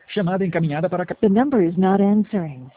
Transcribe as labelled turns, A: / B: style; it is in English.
A: Chamada encaminhada para...
B: The number is not answering.